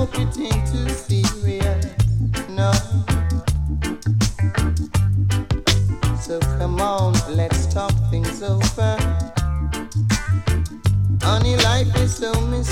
took it into serious. No. So come on, let's talk things over. Honey, life is so mysterious.